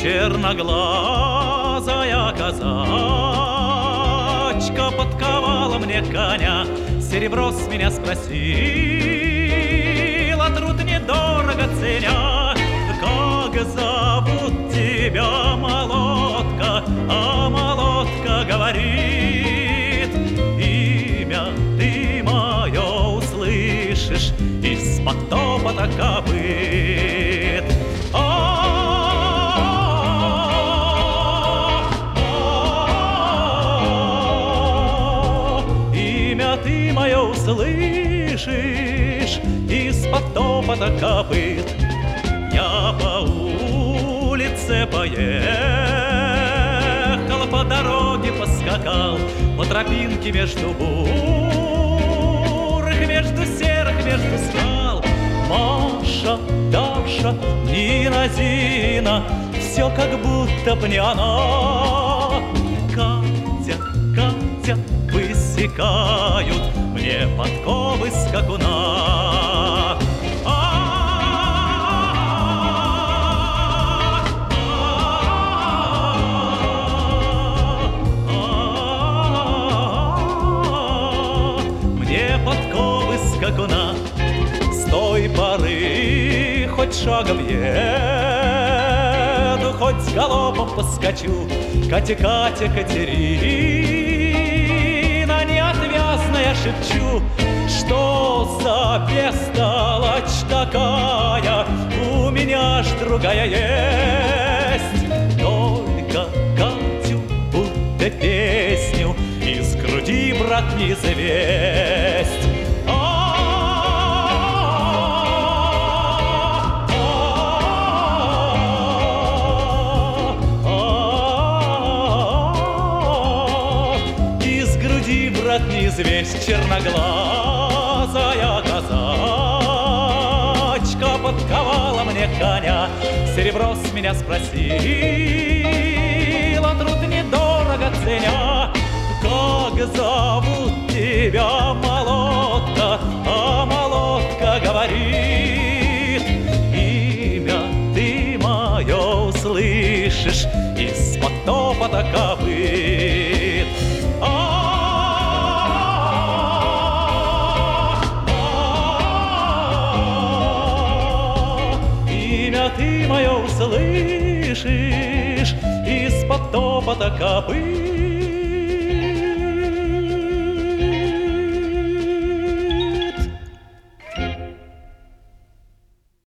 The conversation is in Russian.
Черноглазая казачка подковала мне коня, серебро с меня спросила, труд недорого ценя. Как зовут тебя, молодка? А молодка говорит: имя ты мое услышишь из-под топота копыт. Имя ты мое услышишь из-под топота копыт. Я по улице поехал, по дороге поскакал, по тропинке между бурых, между серых, между скал. Маша, Даша, Нина, Зина, все как будто б не она. Катя, Катя, высекают мне подковы скакуна. Подковы скакуна. С той поры хоть шагом еду, хоть галопом поскочу. Катя, Катя, Катерина, неотвязная шепчу, что за бестолочь такая, у меня ж другая есть. Только Катю будто песню из груди, брат, не завесть. Из груди, брат, не завесть. Черноглазая казачка подковала мне коня, серебро с меня спросила, труд недорого ценя. Как зовут тебя, молодка? А молодка говорит: имя ты мое услышишь из-под топота копыт. Имя ты мое услышишь из-под топота копыт.